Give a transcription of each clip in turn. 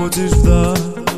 уходишь вдаль,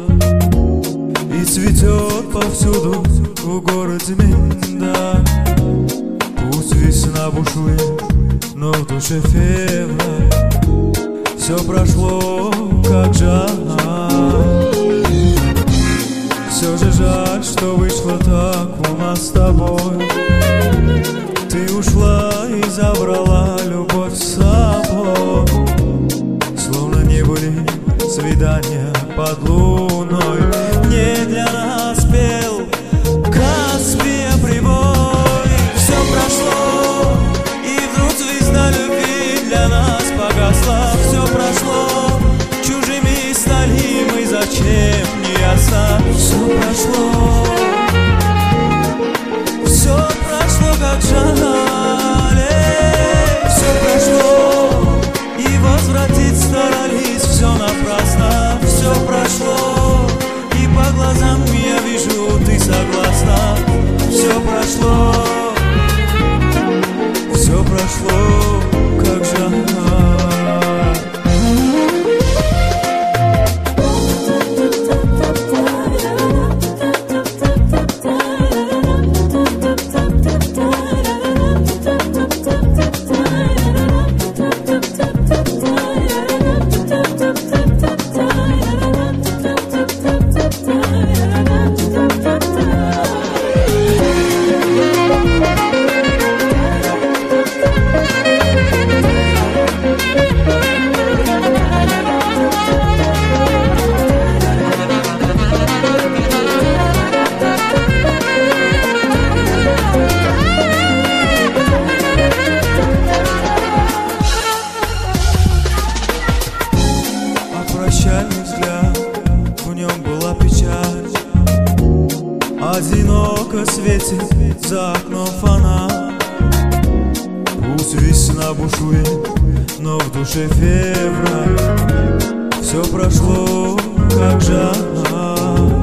и цветет повсюду в городе миндаль. Пусть весна бушует, но в душе февраль. Все прошло, как жаль. Все же жаль, что вышло так у нас с тобой. Ты ушла и забрала любовь с собой. Словно не были свидания под луной. Не для нас пел Каспия прибой. Все прошло, и вдруг звезда любви для нас погасла. Все прошло, чужими стали мы, зачем, не ясно. Все прошло, все прошло, как жаль. Все прошло, и возвратить старались, все напрасно. Все прошло, и по глазам я вижу, ты согласна. Все прошло, все прошло, как жаль. Прощальный взгляд, в нем была печаль. Одиноко светит за окном фонарь. Пусть весна бушует, но в душе февраль. Все прошло, как жаль.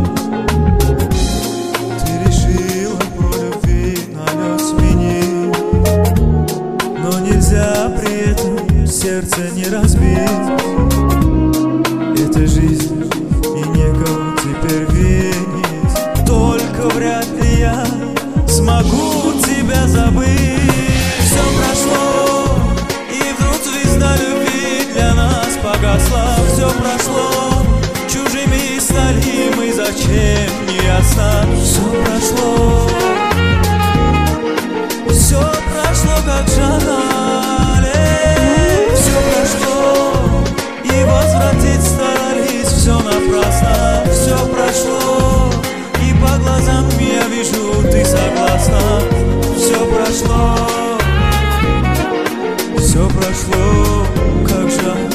Ты решила про любви налет сменить, но нельзя при этом сердце не разбить. Это жизнь, и некого теперь винить. Только вряд ли я смогу тебя забыть. Все прошло, и вдруг звезда любви для нас погасла. Все прошло, чужими стали мы, зачем, не ясно. Все прошло, все прошло, как жаль. Все прошло, и возвратить старались, все напрасно. Все прошло, и по глазам я вижу, ты согласна. Все прошло, все прошло, как жаль.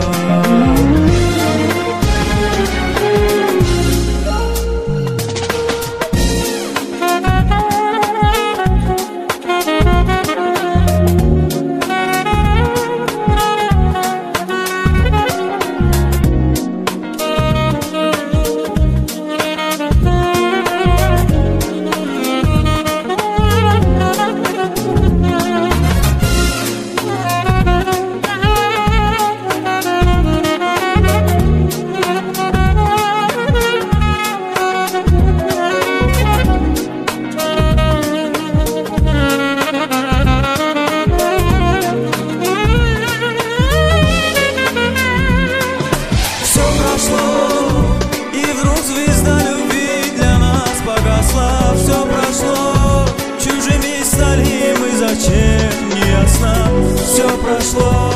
Все прошло, чужими стали мы, зачем, не ясно. Все прошло,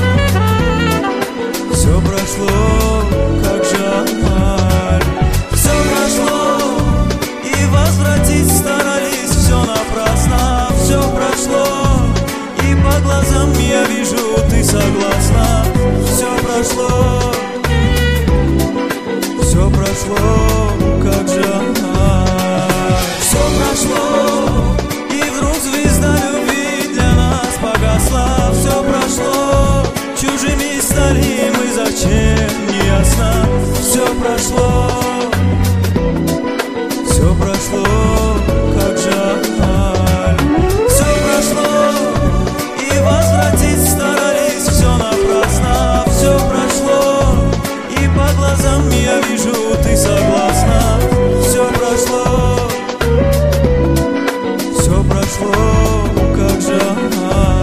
как жаль. Все прошло, и возвратить старались, все напрасно. Все прошло, и по глазам я вижу, ты согласна. Все прошло, как жаль. Все прошло, и вдруг звезда любви для нас погасла. Все прошло, чужими стали мы, зачем, не ясно. Все прошло, как жаль. Все прошло, и возвратить старались, все напрасно. Все прошло, и по глазам прошло, как же